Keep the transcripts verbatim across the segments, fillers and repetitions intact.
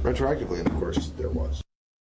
retroactively, and of course there was.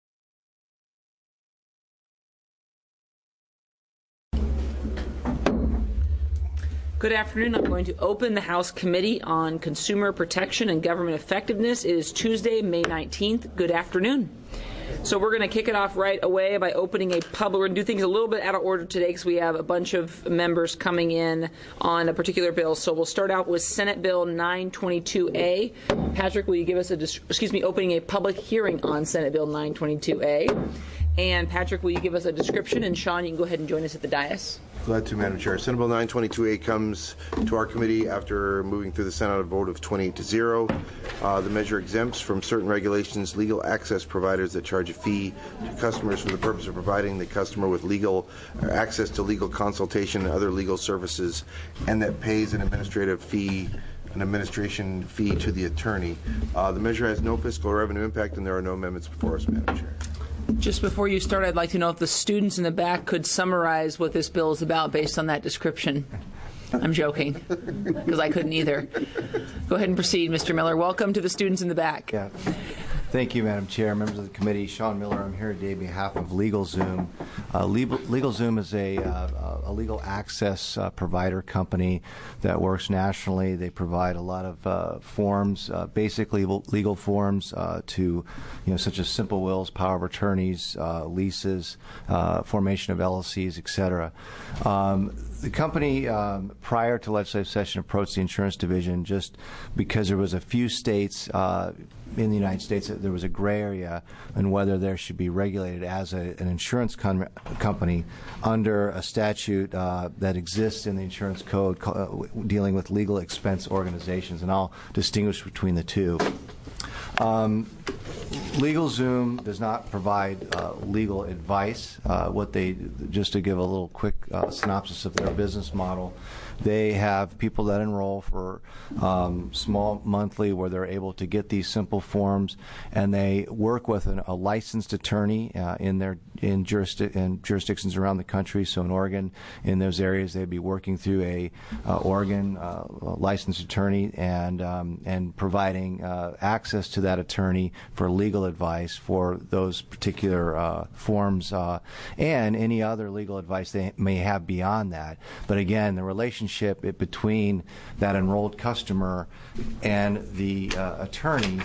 Good afternoon. I'm going to open the House Committee on Consumer Protection and Government Effectiveness. It is Tuesday, May nineteenth. Good afternoon. So we're going to kick it off right away by opening a public. We're going to do things a little bit out of order today because we have a bunch of members coming in on a particular bill. So we'll start out with Senate Bill nine twenty-two A. Patrick, will you give us a, excuse me, opening a public hearing on Senate Bill nine twenty-two A? And Patrick, will you give us a description? And Sean, you can go ahead and join us at the dais. Glad to, Madam Chair. Senate Bill nine twenty-two A comes to our committee after moving through the Senate on a vote of twenty-eight to zero. Uh, the measure exempts from certain regulations legal access providers that charge a fee to customers for the purpose of providing the customer with legal uh, access to legal consultation and other legal services, and that pays an administrative fee an administration fee to the attorney. Uh, the measure has no fiscal revenue impact, and there are no amendments before us, Madam Chair. Just before you start, I'd like to know if the students in the back could summarize what this bill is about based on that description. I'm joking, because I couldn't either. Go ahead and proceed, Mister Miller. Welcome to the students in the back. Yeah. Thank you, Madam Chair, members of the committee. Sean Miller, I'm here today on behalf of LegalZoom. Uh, LegalZoom is a, uh, a legal access uh, provider company that works nationally. They provide a lot of uh, forms, uh, basically legal forms uh, to, you know, such as simple wills, power of attorneys, uh, leases, uh, formation of L L Cs, et cetera. Um, the company, um, prior to legislative session, approached the insurance division just because there was a few states uh, in the United States that there was a gray area on whether there should be regulated as a, an insurance com company under a statute uh, that exists in the insurance code uh, dealing with legal expense organizations, and I'll distinguish between the two. Um, LegalZoom does not provide uh, legal advice. Uh, what they, just to give a little quick uh, synopsis of their business model, they have people that enroll for um, small monthly where they're able to get these simple forms, and they work with an, a licensed attorney uh, in their in, jurisdic in jurisdictions around the country. So in Oregon, in those areas, they'd be working through a uh, Oregon uh, licensed attorney and um, and providing uh, access to that attorney for legal advice for those particular uh, forms uh, and any other legal advice they may have beyond that. But again, the relationship between that enrolled customer and the uh, attorney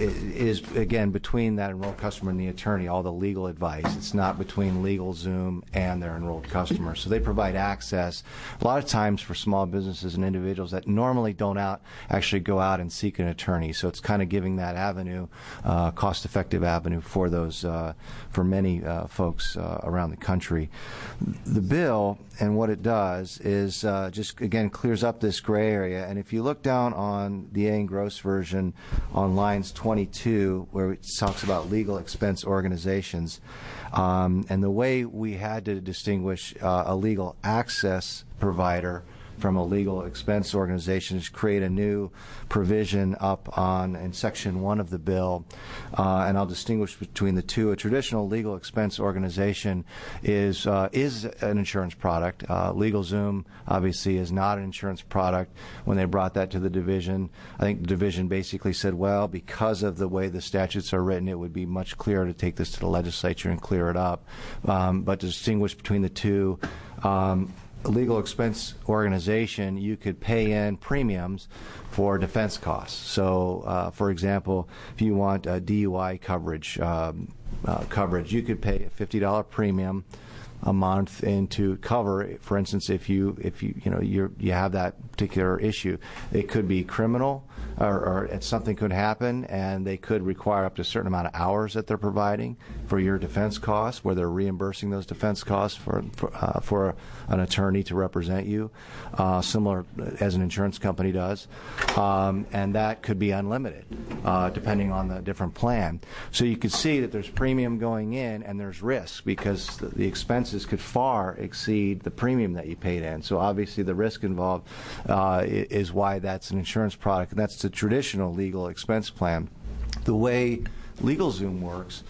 is, again, between that enrolled customer and the attorney, all the legal advice. It's not between LegalZoom and their enrolled customer. So they provide access a lot of times for small businesses and individuals that normally don't out actually go out and seek an attorney. So it's kind of giving that avenue, uh, cost-effective avenue for those, uh, for many uh, folks uh, around the country. The bill and what it does is uh, just, again, clears up this gray area. And if you look down on the A. Gross version on lines twenty-two, where it talks about legal expense organizations, um, and the way we had to distinguish uh, a legal access provider from a legal expense organization is create a new provision up on in section one of the bill, uh, and I'll distinguish between the two. A traditional legal expense organization is uh, is an insurance product. Uh, LegalZoom obviously is not an insurance product. When they brought that to the division, I think the division basically said, well, because of the way the statutes are written, it would be much clearer to take this to the legislature and clear it up. Um, but to distinguish between the two, um, a legal expense organization, you could pay in premiums for defense costs. So, uh, for example, if you want uh, D U I coverage, um, uh, coverage, you could pay a fifty dollar premium a month into cover. For instance, if you if you you know you you have that particular issue, it could be criminal, or, or something could happen, and they could require up to a certain amount of hours that they're providing for your defense costs, where they're reimbursing those defense costs for for, uh, for an attorney to represent you, uh, similar as an insurance company does, um, and that could be unlimited, uh, depending on the different plan. So you could see that there's premium going in, and there's risk because the, the expense could far exceed the premium that you paid in. So obviously the risk involved uh, is why that's an insurance product, and that's the traditional legal expense plan. The way LegalZoom works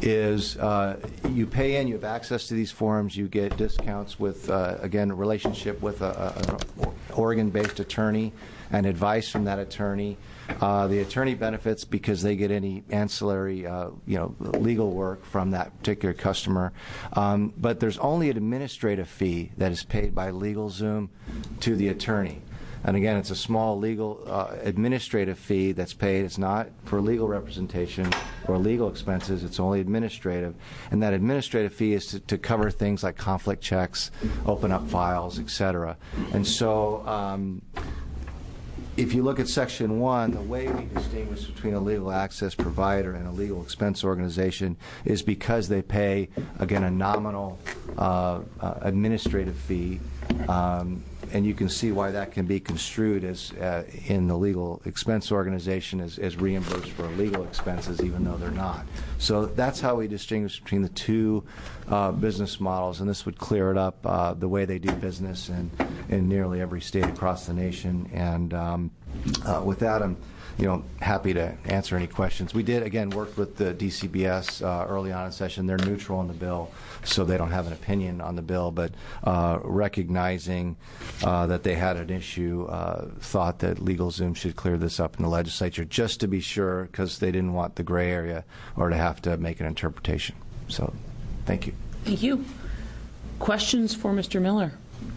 is uh, you pay in, you have access to these forms, you get discounts with, uh, again, a relationship with a, a, an Oregon-based attorney and advice from that attorney. Uh, the attorney benefits because they get any ancillary, uh, you know, legal work from that particular customer. Um, but there's only an administrative fee that is paid by LegalZoom to the attorney. And again, it's a small legal uh, administrative fee that's paid. It's not for legal representation or legal expenses. It's only administrative. And that administrative fee is to, to cover things like conflict checks, open up files, et cetera. And so um, if you look at Section one, the way we distinguish between a legal access provider and a legal expense organization is because they pay, again, a nominal uh, uh, administrative fee. Um, and you can see why that can be construed as uh, in the legal expense organization as, as reimbursed for legal expenses, even though they're not. So that's how we distinguish between the two uh, business models, and this would clear it up uh, the way they do business in, in nearly every state across the nation. And um, uh, with that, I'm you know, happy to answer any questions. We did, again, work with the D C B S uh, early on in session. They're neutral on the bill, so they don't have an opinion on the bill, but uh, recognizing uh, that they had an issue, uh, thought that LegalZoom should clear this up in the legislature just to be sure, because they didn't want the gray area or to have to make an interpretation. So, thank you. Thank you. Questions for Mister Miller?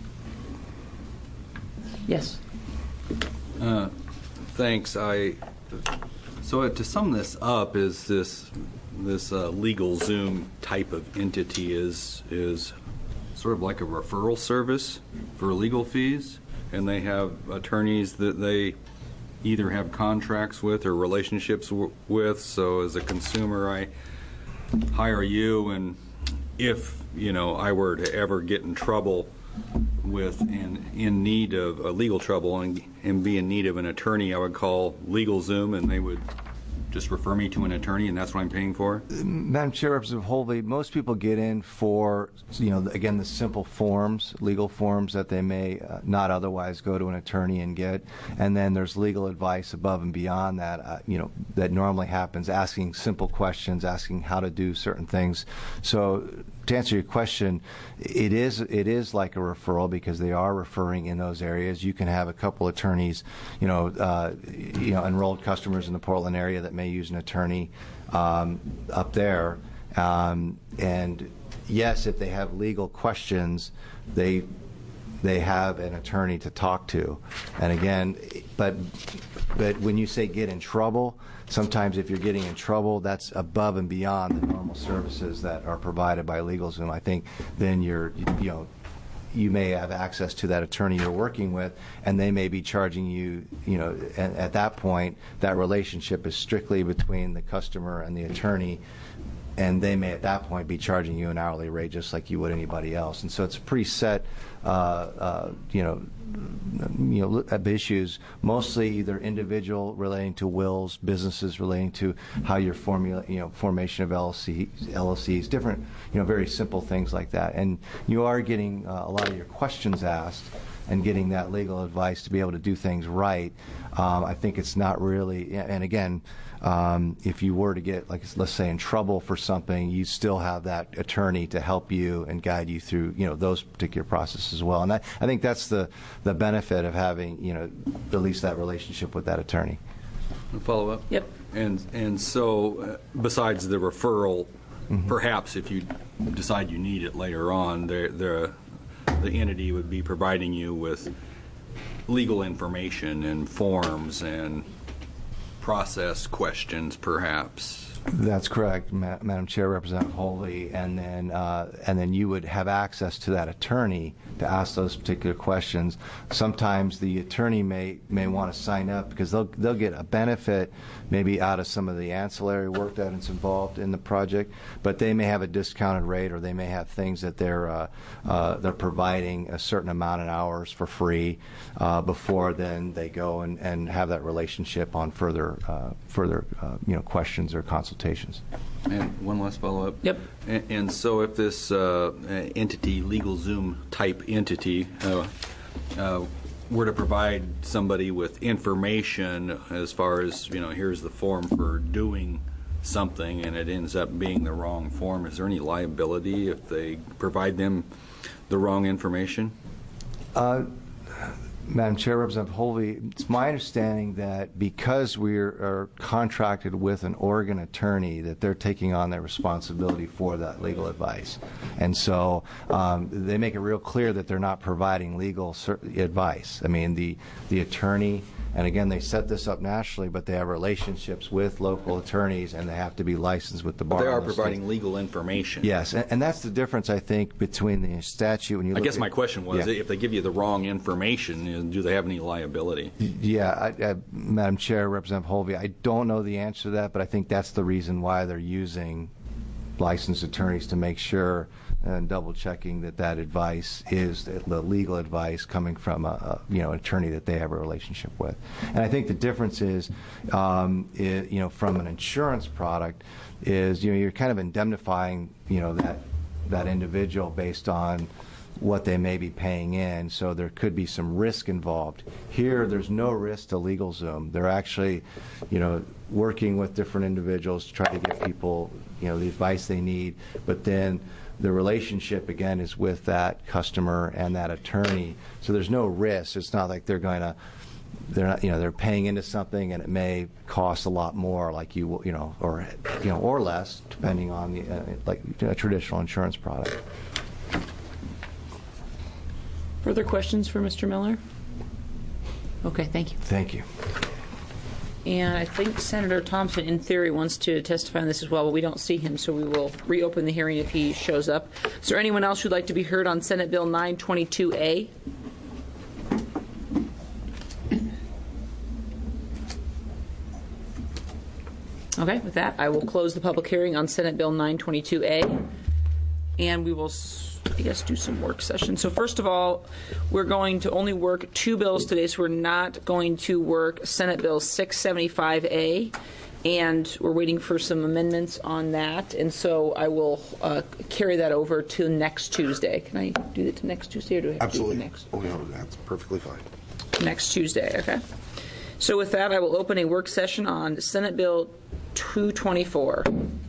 Yes. Uh, Thanks. I so to sum this up, is this this uh, LegalZoom type of entity is is sort of like a referral service for legal fees, and they have attorneys that they either have contracts with or relationships w with. So as a consumer, I hire you, and if you know I were to ever get in trouble with and in need of a legal trouble and, and be in need of an attorney, I would call LegalZoom and they would just refer me to an attorney, and that's what I'm paying for? Madam Chair, Representative Holvey, most people get in for, you know, again, the simple forms, legal forms that they may uh, not otherwise go to an attorney and get, and then there's legal advice above and beyond that, uh, you know, that normally happens, asking simple questions, asking how to do certain things. So to answer your question, it is it is like a referral because they are referring in those areas. You can have a couple attorneys, you know, uh, you know, enrolled customers in the Portland area that may use an attorney um, up there, um, and yes, if they have legal questions, they they have an attorney to talk to. And again, but but when you say get in trouble, sometimes if you're getting in trouble, that's above and beyond the normal services that are provided by LegalZoom. I think then you're, you know, you may have access to that attorney you're working with, and they may be charging you, you know, at, at that point, that relationship is strictly between the customer and the attorney, and they may at that point be charging you an hourly rate just like you would anybody else. And so it's a pretty set, uh, uh, you know, you know, issues, mostly either individual relating to wills, businesses relating to how your formula, you know, formation of L L C, L L Cs, different, you know, very simple things like that. And you are getting uh, a lot of your questions asked and getting that legal advice to be able to do things right. Um, I think it's not really, and again, um, if you were to get, like, let's say, in trouble for something, you still have that attorney to help you and guide you through, you know, those particular processes as well. And I, I think that's the the benefit of having, you know, at least that relationship with that attorney. Follow up. Yep. And and so, uh, besides the referral, Mm-hmm. perhaps if you decide you need it later on, the the the entity would be providing you with legal information and forms and process questions, perhaps. That's correct, Ma Madam Chair, Representative Holvey, and then uh, and then you would have access to that attorney to ask those particular questions. Sometimes the attorney may may want to sign up because they'll they'll get a benefit maybe out of some of the ancillary work that is involved in the project, but they may have a discounted rate, or they may have things that they're uh, uh, they're providing a certain amount of hours for free uh, before then they go and, and have that relationship on further uh, further uh, you know questions or consultations. And one last follow-up. Yep. And, and so if this uh, entity, LegalZoom type entity, uh, uh, were to provide somebody with information as far as, you know, here's the form for doing something, and it ends up being the wrong form, is there any liability if they provide them the wrong information? Uh, Madam Chair, Representative Holvey, it's my understanding that because we are, are contracted with an Oregon attorney, that they're taking on their responsibility for that legal advice. And so um, they make it real clear that they're not providing legal cer- advice. I mean, the, the attorney, and again, they set this up nationally, but they have relationships with local attorneys, and they have to be licensed with the bar. They are in the providing state. legal information. Yes, and, and that's the difference, I think, between the statute. When you I look guess at, my question was, yeah. if they give you the wrong information, you know, do they have any liability? Yeah, I, I, Madam Chair, Representative Holvey, I don't know the answer to that, but I think that's the reason why they're using licensed attorneys to make sure and double checking that that advice is the legal advice coming from a, a you know attorney that they have a relationship with. And I think the difference is, um, it, you know, from an insurance product, is you know you're kind of indemnifying you know that that individual based on what they may be paying in, so there could be some risk involved. Here, there's no risk to LegalZoom. They're actually, you know, working with different individuals to try to give people, you know, the advice they need. But then the relationship, again, is with that customer and that attorney. So there's no risk. It's not like they're going to, they're not, you know, they're paying into something and it may cost a lot more, like you, you know, or, you know, or less, depending on the, uh, like a traditional insurance product. Further questions for Mister Miller? Okay, thank you. Thank you. And I think Senator Thompson, in theory, wants to testify on this as well, but we don't see him, so we will reopen the hearing if he shows up. Is there anyone else who'd like to be heard on Senate Bill nine twenty-two A? Okay, with that, I will close the public hearing on Senate Bill nine twenty-two A, and we will, I guess, do some work session. So first of all, we're going to only work two bills today, so we're not going to work Senate Bill six seventy-five A, and we're waiting for some amendments on that, and so I will uh, carry that over to next Tuesday. Can I do that to next Tuesday, or do I have Absolutely. to do it next? Oh, no, that's perfectly fine. Next Tuesday, okay. So with that, I will open a work session on Senate Bill two twenty-four.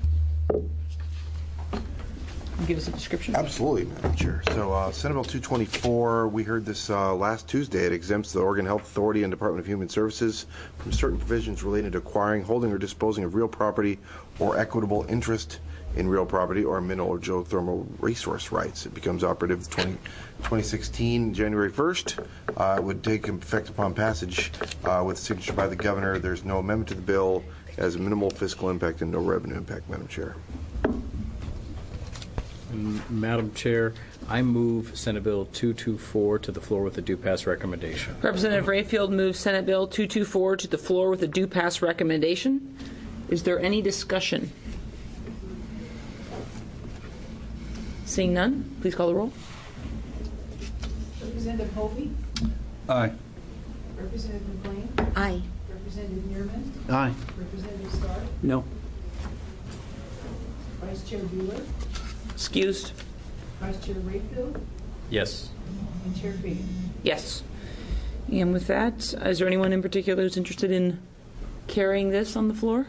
Give us a description. Absolutely, Madam Chair. So uh, Senate Bill two twenty-four, we heard this uh, last Tuesday. It exempts the Oregon Health Authority and Department of Human Services from certain provisions related to acquiring, holding, or disposing of real property or equitable interest in real property or mineral or geothermal resource rights. It becomes operative twenty sixteen, January first. Uh, it would take effect upon passage uh, with signature by the governor. There's no amendment to the bill. It has minimal fiscal impact and no revenue impact, Madam Chair. Madam Chair, I move Senate Bill two twenty-four to the floor with a due pass recommendation. Representative Rayfield moves Senate Bill two twenty-four to the floor with a due pass recommendation. Is there any discussion? Seeing none, please call the roll. Representative Hovey? Aye. Representative McLean? Aye. Representative Neerman? Aye. Representative Stark? No. Vice Chair Bueller? Excused? Vice Chair Rayfield? Yes. And Chair Fagan? Yes. And with that, is there anyone in particular who's interested in carrying this on the floor?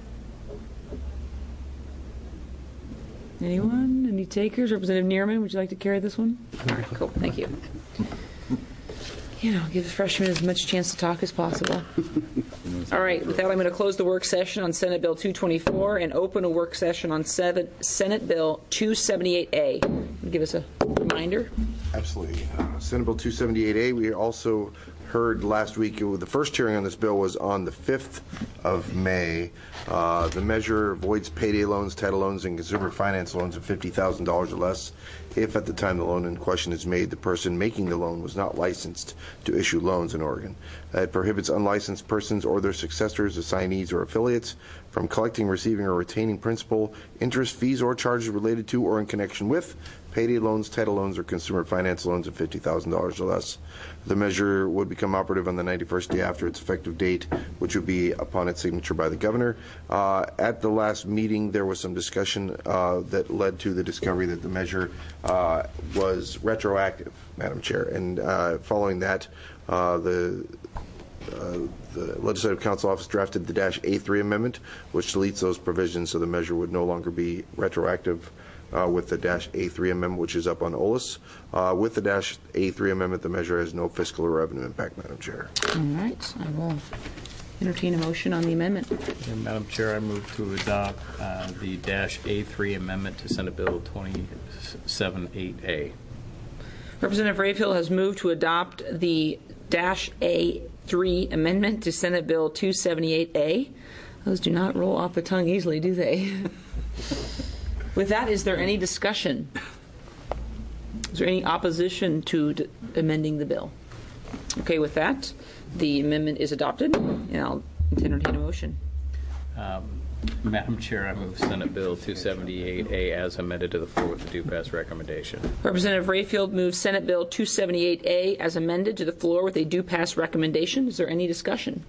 Anyone? Any takers? Representative Neerman, would you like to carry this one? Cool, thank you. You know, give the freshmen as much chance to talk as possible. All right, with that, I'm going to close the work session on Senate Bill two twenty-four and open a work session on Senate Bill two seventy-eight A. Give us a reminder. Absolutely. Uh, Senate Bill two seventy-eight A, we also heard last week, uh, the first hearing on this bill was on the fifth of May. Uh, the measure avoids payday loans, title loans, and consumer finance loans of fifty thousand dollars or less if at the time the loan in question is made, the person making the loan was not licensed to issue loans in Oregon. Uh, it prohibits unlicensed persons or their successors, assignees, or affiliates from collecting, receiving, or retaining principal, interest, fees, or charges related to or in connection with payday loans, title loans, or consumer finance loans of fifty thousand dollars or less. The measure would become operative on the ninety-first day after its effective date, which would be upon its signature by the governor. Uh, at the last meeting, there was some discussion uh, that led to the discovery that the measure uh, was retroactive, Madam Chair. And uh, following that, uh, the Uh, the Legislative Counsel Office drafted the dash A three amendment, which deletes those provisions so the measure would no longer be retroactive uh, with the dash A three amendment, which is up on O L A S. Uh, with the dash A three amendment, the measure has no fiscal or revenue impact, Madam Chair. All right, I will entertain a motion on the amendment. And Madam Chair, I move to adopt uh, the dash A three amendment to Senate Bill twenty-seven eight A. Representative Rayfield has moved to adopt the dash A three amendment to Senate Bill two seventy-eight A. Those do not roll off the tongue easily, do they? With that, is there any discussion? Is there any opposition to d- amending the bill? Okay, with that, the amendment is adopted, and I'll entertain a motion. Um, Madam Chair, I move Senate Bill two seventy-eight A as amended to the floor with the due pass recommendation. Representative Rayfield moves Senate Bill two seventy-eight A as amended to the floor with a due pass recommendation. Is there any discussion?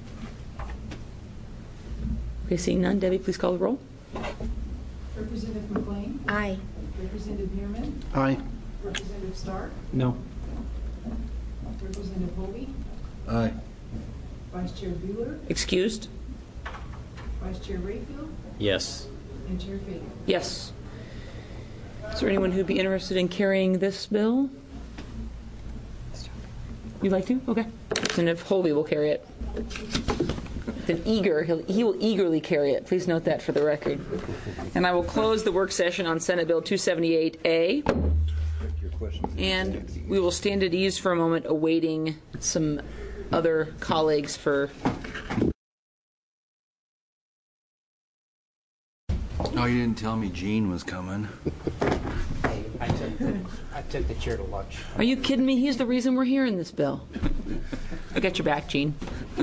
Okay, seeing none, Debbie, please call the roll. Representative McLean? Aye. Representative Mearman? Aye. Representative Stark? No. Representative Hovey? Aye. Vice Chair Bueller? Excused? Vice Chair Rayfield? Yes. And Chair Fagan? Yes. Is there anyone who'd be interested in carrying this bill? You'd like to? Okay. Representative Hovey will carry it. An eager, he'll, he will eagerly carry it. Please note that for the record. And I will close the work session on Senate Bill two seventy-eight A. And we will stand at ease for a moment, awaiting some other colleagues for. Oh, you didn't tell me Gene was coming. Hey, I took the, I took the chair to lunch. Are you kidding me? He's the reason we're hearing this bill. I got your back, Gene.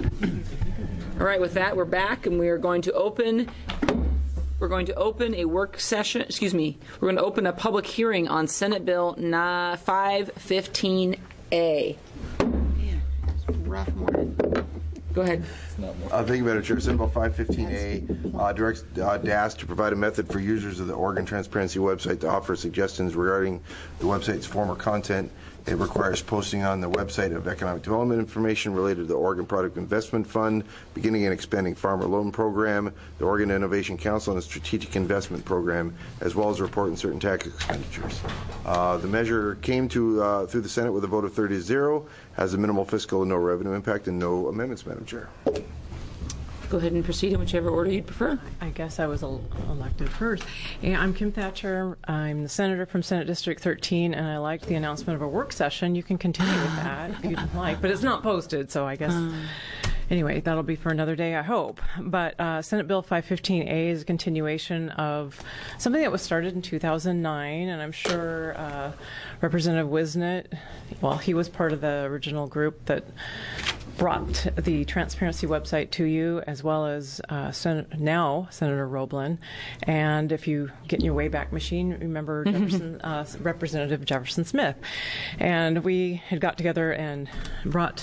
All right, with that, we're back, and we are going to open. We're going to open a work session. Excuse me. We're going to open a public hearing on Senate Bill five fifteen A. Man, it's a rough morning. Go ahead. Uh, thank you, Madam Chair. Senate Bill five fifteen A uh, directs uh, D A S to provide a method for users of the Oregon Transparency website to offer suggestions regarding the website's former content. It requires posting on the website of economic development information related to the Oregon Product Investment Fund, beginning and expanding farmer loan program, the Oregon Innovation Council, and a strategic investment program, as well as reporting certain tax expenditures. Uh, the measure came to uh, through the Senate with a vote of thirty to zero, has a minimal fiscal and no revenue impact, and no amendments, Madam Chair. Go ahead and proceed in whichever order you'd prefer. I guess I was el- elected first. And I'm Kim Thatcher. I'm the senator from Senate District thirteen, and I liked the announcement of a work session. You can continue with that if you'd like, but it's not posted, so I guess. Anyway, that'll be for another day, I hope. But uh, Senate Bill five fifteen A is a continuation of something that was started in two thousand nine, and I'm sure uh, Representative Wisnett, well, he was part of the original group that brought the transparency website to you, as well as uh, Sen- now Senator Roblin. And if you get in your Wayback Machine, remember Jefferson, uh, Representative Jefferson Smith. And we had got together and brought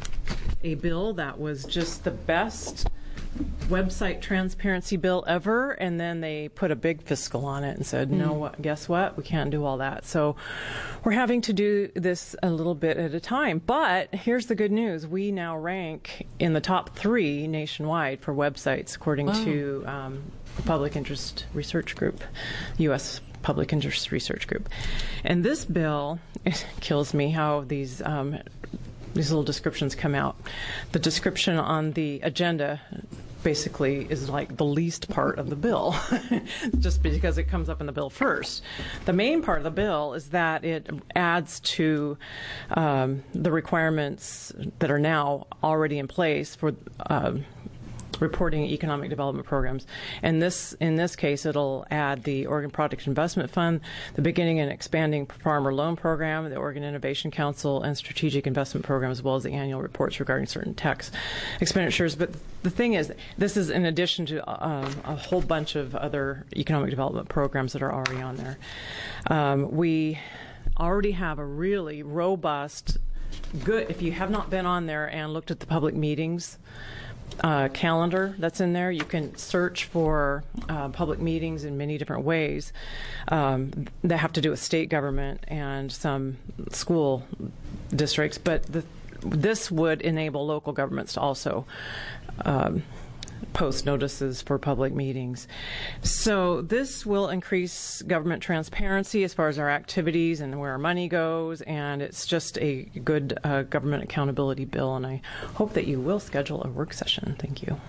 a bill that was just the best website transparency bill ever, and then they put a big fiscal on it and said, no, what, guess what? We can't do all that. So we're having to do this a little bit at a time. But here's the good news. We now rank in the top three nationwide for websites, according Wow. to um, the Public Interest Research Group, U S Public Interest Research Group. And this bill, it kills me how these um, these little descriptions come out. The description on the agenda basically is like the least part of the bill, just because it comes up in the bill first. The main part of the bill is that it adds to um, the requirements that are now already in place for um, reporting economic development programs. And this, in this case, it'll add the Oregon Product Investment Fund, the beginning and expanding farmer loan program, the Oregon Innovation Council, and strategic investment program, as well as the annual reports regarding certain tax expenditures. But the thing is, this is in addition to um, a whole bunch of other economic development programs that are already on there. Um, we already have a really robust, good, if you have not been on there and looked at the public meetings, Uh, calendar that's in there. You can search for uh, public meetings in many different ways um, that have to do with state government and some school districts, but the, this would enable local governments to also um, post notices for public meetings. So this will increase government transparency as far as our activities and where our money goes, and it's just a good uh, government accountability bill, and I hope that you will schedule a work session. Thank you.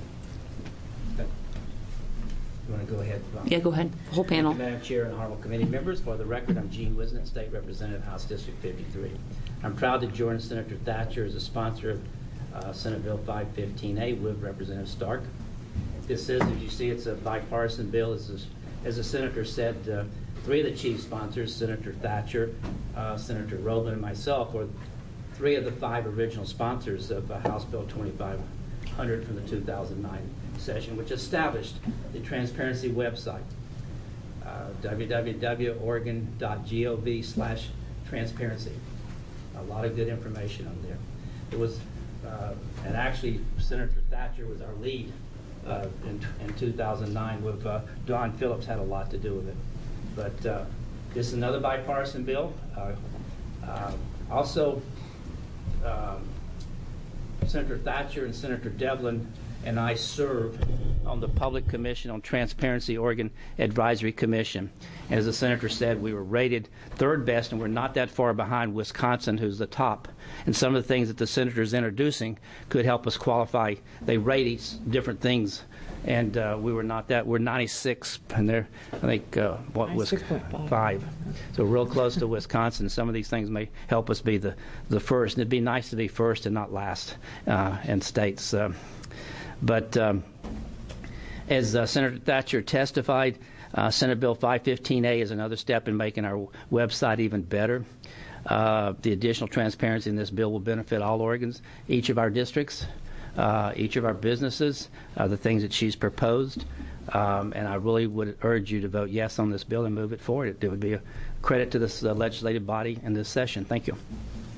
You want to go ahead? Bob? Yeah, go ahead. Whole panel. Thank you, Madam Chair and honorable committee members. For the record, I'm Gene Wisnett, State Representative, House District fifty-three. I'm proud to join Senator Thatcher as a sponsor of uh, Senate Bill five fifteen A with Representative Stark. This is, as you see, it's a bipartisan bill. As, this, as the senator said, uh, three of the chief sponsors, Senator Thatcher, uh, Senator Rowland, and myself, were three of the five original sponsors of uh, House Bill twenty-five hundred from the two thousand nine session, which established the transparency website, uh, w w w dot oregon dot gov slash transparency. A lot of good information on there. It was, uh, and actually Senator Thatcher was our lead uh, in, in two thousand nine with uh, Don Phillips had a lot to do with it. But uh, this is another bipartisan bill. Uh, uh, also, um, Senator Thatcher and Senator Devlin and I serve on the Public Commission on Transparency Oregon Advisory Commission. As the senator said, we were rated third best, and we're not that far behind Wisconsin, who's the top. And some of the things that the senator is introducing could help us qualify. They rate each different things, and uh, we were not that. We're ninety-six, and they're, I think, uh, what was five. So real close to Wisconsin. Some of these things may help us be the, the first. And it'd be nice to be first and not last uh, in states. Uh, But um, as uh, Senator Thatcher testified, uh, Senate Bill five fifteen A is another step in making our website even better. Uh, the additional transparency in this bill will benefit all Oregons, each of our districts, uh, each of our businesses, uh, the things that she's proposed. Um, and I really would urge you to vote yes on this bill and move it forward. It, it would be a credit to this uh, legislative body in this session. Thank you.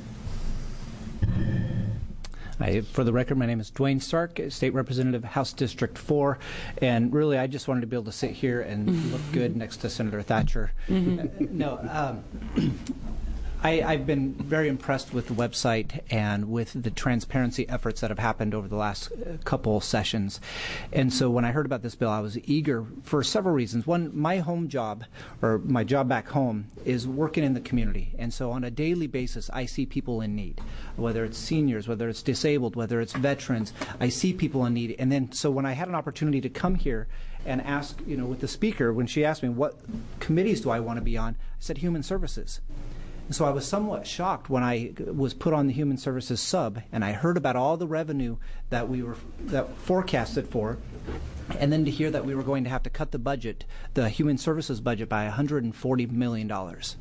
Hi, for the record, my name is Dwayne Stark, State Representative, House District four, and really I just wanted to be able to sit here and look good next to Senator Thatcher. Mm-hmm. uh, no, um, I, I've been very impressed with the website and with the transparency efforts that have happened over the last uh, couple sessions. And so when I heard about this bill, I was eager for several reasons. One, my home job, or my job back home, is working in the community. And so on a daily basis, I see people in need, whether it's seniors, whether it's disabled, whether it's veterans. I see people in need. And then so when I had an opportunity to come here and ask, you know, with the speaker, when she asked me, what committees do I want to be on, I said Human Services. So I was somewhat shocked when I was put on the Human Services sub, and I heard about all the revenue that we were that forecasted for, and then to hear that we were going to have to cut the budget, the Human Services budget, by one hundred forty million dollars.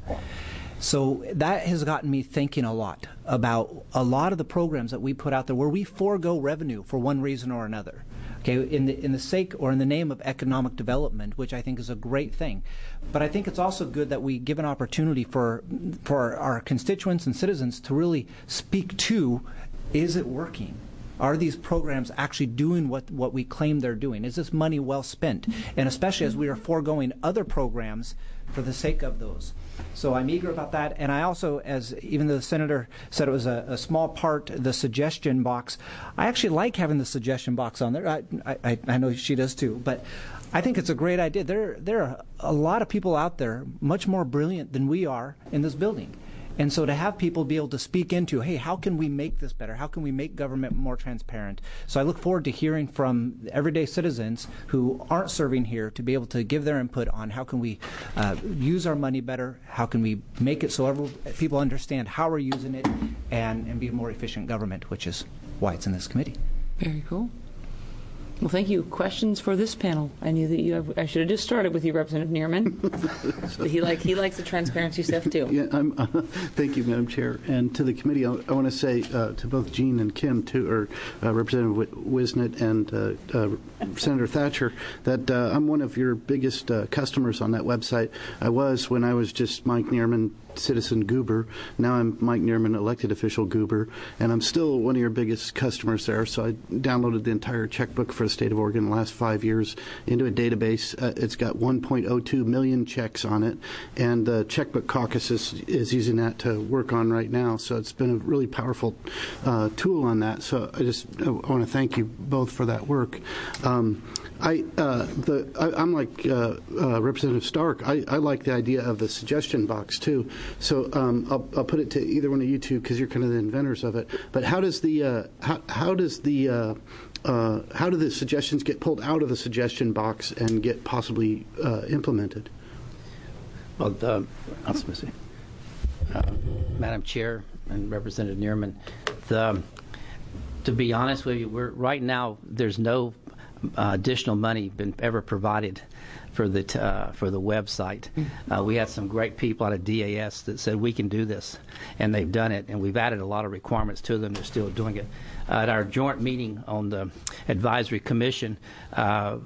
So that has gotten me thinking a lot about a lot of the programs that we put out there where we forego revenue for one reason or another. Okay, in the in the sake or in the name of economic development, which I think is a great thing. But I think it's also good that we give an opportunity for for our constituents and citizens to really speak to, is it working? Are these programs actually doing what, what we claim they're doing? Is this money well spent? And especially as we are foregoing other programs for the sake of those. So I'm eager about that. And I also, as even though the senator said it was a, a small part, the suggestion box, I actually like having the suggestion box on there. I, I, I know she does too. But I think it's a great idea. There, there are a lot of people out there much more brilliant than we are in this building. And so to have people be able to speak into, hey, how can we make this better? How can we make government more transparent? So I look forward to hearing from everyday citizens who aren't serving here to be able to give their input on how can we uh, use our money better, how can we make it so every, people understand how we're using it, and, and be a more efficient government, which is why it's in this committee. Very cool. Well, thank you. Questions for this panel? I knew that you have. I should have just started with you, Representative Neerman. But he like he likes the transparency stuff too. Yeah, I'm, uh, thank you, Madam Chair, and to the committee. I, I want to say uh, to both Gene and Kim, too, or uh, Representative Wisnett and uh, uh, Senator Thatcher, that uh, I'm one of your biggest uh, customers on that website. I was when I was just Mike Neerman citizen goober. Now I'm Mike Neerman, elected official goober, and I'm still one of your biggest customers there. So I downloaded the entire checkbook for the state of Oregon the last five years into a database. Uh, it's got one point oh two million checks on it, and the Checkbook Caucus is, is using that to work on right now. So it's been a really powerful uh, tool on that. So I just I want to thank you both for that work. Um, I, uh, the, I, I'm like uh, uh, Representative Stark. I, I like the idea of the suggestion box too. So um, I'll, I'll put it to either one of you two because you're kind of the inventors of it. But how does the uh, how, how does the uh, uh, how do the suggestions get pulled out of the suggestion box and get possibly uh, implemented? Well, the, uh, Madam Chair and Representative Neerman, the, to be honest with you, we're right now there's no Uh, additional money been ever provided for the t- uh, for the website. Uh, we had some great people out of D A S that said we can do this, and they've done it. And we've added a lot of requirements to them. They're still doing it. Uh, at our joint meeting on the advisory commission, uh,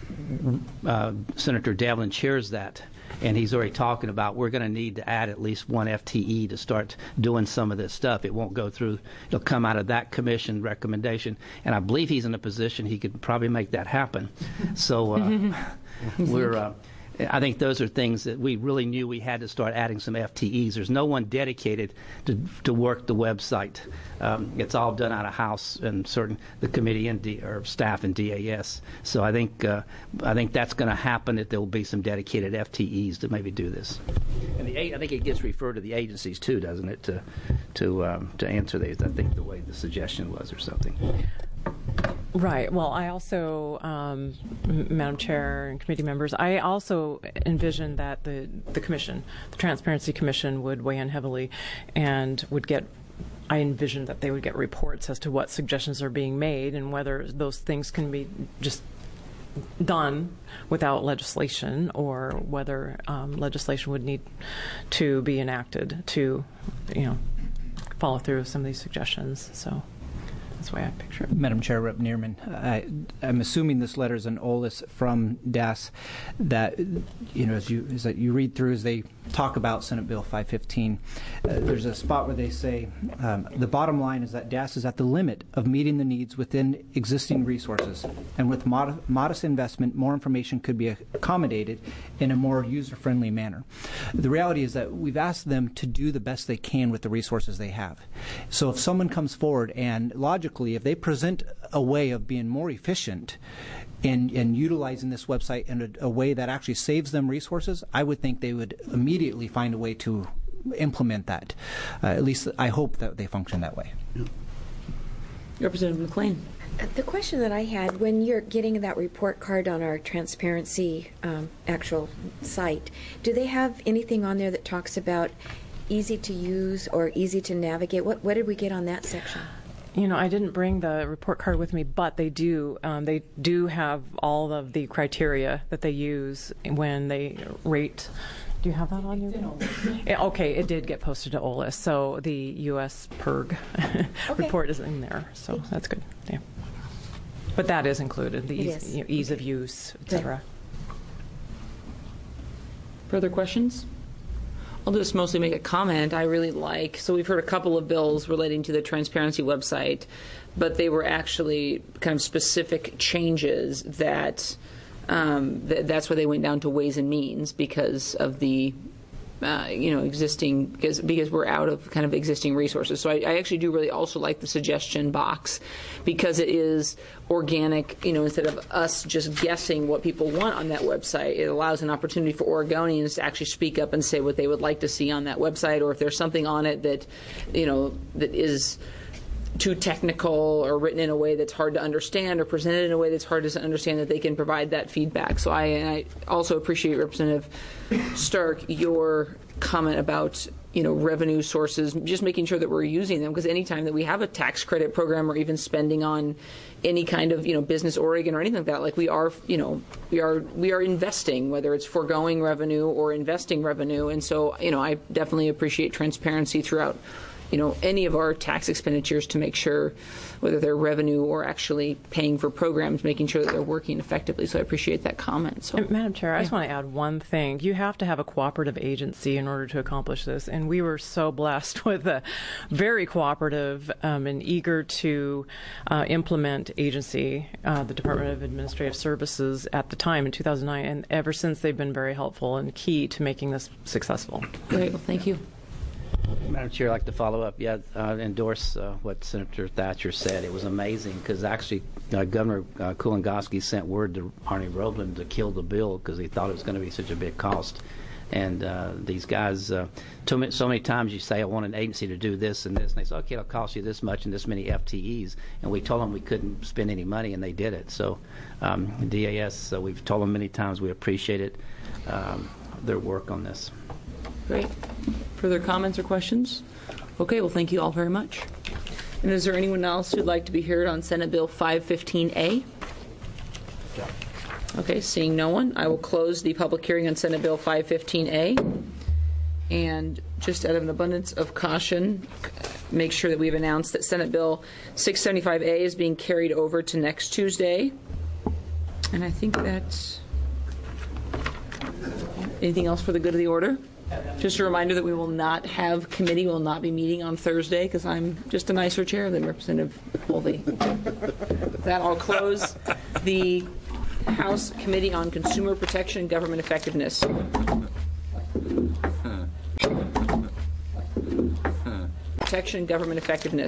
uh, Senator Devlin chairs that. And he's already talking about we're going to need to add at least one F T E to start doing some of this stuff. It won't go through. It'll come out of that commission recommendation. And I believe he's in a position he could probably make that happen. So uh, we're. Uh, I think those are things that we really knew we had to start adding some F T Es. There's no one dedicated to to work the website. Um, it's all done out of house and certain the committee and D, or staff and D A S. So I think uh, I think that's going to happen. That there will be some dedicated F T Es to maybe do this. And the I think it gets referred to the agencies too, doesn't it? To to um, to answer these. I think the way the suggestion was or something. Right. Well, I also, um, Madam Chair and committee members, I also envisioned that the, the commission, the Transparency Commission, would weigh in heavily and would get, I envisioned that they would get reports as to what suggestions are being made and whether those things can be just done without legislation or whether um, legislation would need to be enacted to, you know, follow through with some of these suggestions. So. That's the way I picture it. Madam Chair, Rep Neerman, I, I'm assuming this letter is an O L I S from D A S that, you know, as you as that you read through as they talk about Senate Bill five fifteen, uh, there's a spot where they say um, the bottom line is that D A S is at the limit of meeting the needs within existing resources, and with mod- modest investment, more information could be accommodated in a more user-friendly manner. The reality is that we've asked them to do the best they can with the resources they have. So if someone comes forward and logically, if they present a way of being more efficient in, in utilizing this website in a, a way that actually saves them resources, I would think they would immediately find a way to implement that. Uh, at least I hope that they function that way. Yeah. Representative McLean. The question that I had, when you're getting that report card on our transparency um, actual site, do they have anything on there that talks about easy to use or easy to navigate? What, what did we get on that section? You know, I didn't bring the report card with me, but they do. Um, they do have all of the criteria that they use when they rate. Do you have that on you? Yeah, okay, it did get posted to O L I S, so the U S P E R G okay. report is in there, so that's good. Yeah, but that is included, the ease, you know, ease of use, et cetera. Further questions? I'll just mostly make a comment. I really like, so we've heard a couple of bills relating to the transparency website, but they were actually kind of specific changes that, um, th- that's why they went down to Ways and Means because of the, uh, you know, existing, because, because we're out of kind of existing resources. So I, I actually do really also like the suggestion box because it is organic, you know, instead of us just guessing what people want on that website. It allows an opportunity for Oregonians to actually speak up and say what they would like to see on that website, or if there's something on it that, you know, that is too technical or written in a way that's hard to understand or presented in a way that's hard to understand, that they can provide that feedback. So I, I also appreciate, Representative Stark, your comment about, you know, revenue sources, just making sure that we're using them, because anytime that we have a tax credit program or even spending on any kind of, you know, Business Oregon or anything like that, like we are, you know, we are we are investing, whether it's foregoing revenue or investing revenue. And so, you know, I definitely appreciate transparency throughout, you know, any of our tax expenditures to make sure, whether they're revenue or actually paying for programs, making sure that they're working effectively. So I appreciate that comment. So, And Madam Chair, I just Yeah. want to add one thing. You have to have a cooperative agency in order to accomplish this, and we were so blessed with a very cooperative um, and eager to uh, implement agency, uh, the Department of Administrative Services at the time in two thousand nine, and ever since they've been very helpful and key to making this successful. Great. Well, thank you. Madam Chair, I'd like to follow up. Yeah, uh, endorse uh, what Senator Thatcher said. It was amazing because actually uh, Governor uh, Kulongoski sent word to Arnie Roebland to kill the bill because he thought it was going to be such a big cost. And uh, these guys, uh, so, many, so many times you say, I want an agency to do this and this, and they say, okay, it'll cost you this much and this many F T Es. And we told them we couldn't spend any money, and they did it. So um, D A S, uh, we've told them many times we appreciate it, um, their work on this. Great. Further comments or questions? Okay, well, thank you all very much. And is there anyone else who'd like to be heard on Senate Bill five fifteen A? Okay, seeing no one, I will close the public hearing on Senate Bill five fifteen A. And just out of an abundance of caution, make sure that we've announced that Senate Bill six seventy-five A is being carried over to next Tuesday. And I think that's... Anything else for the good of the order? Just a reminder that we will not have committee, will not be meeting on Thursday because I'm just a nicer chair than Representative Mulvey. With that, I'll close the House Committee on Consumer Protection and Government Effectiveness. Protection and Government Effectiveness.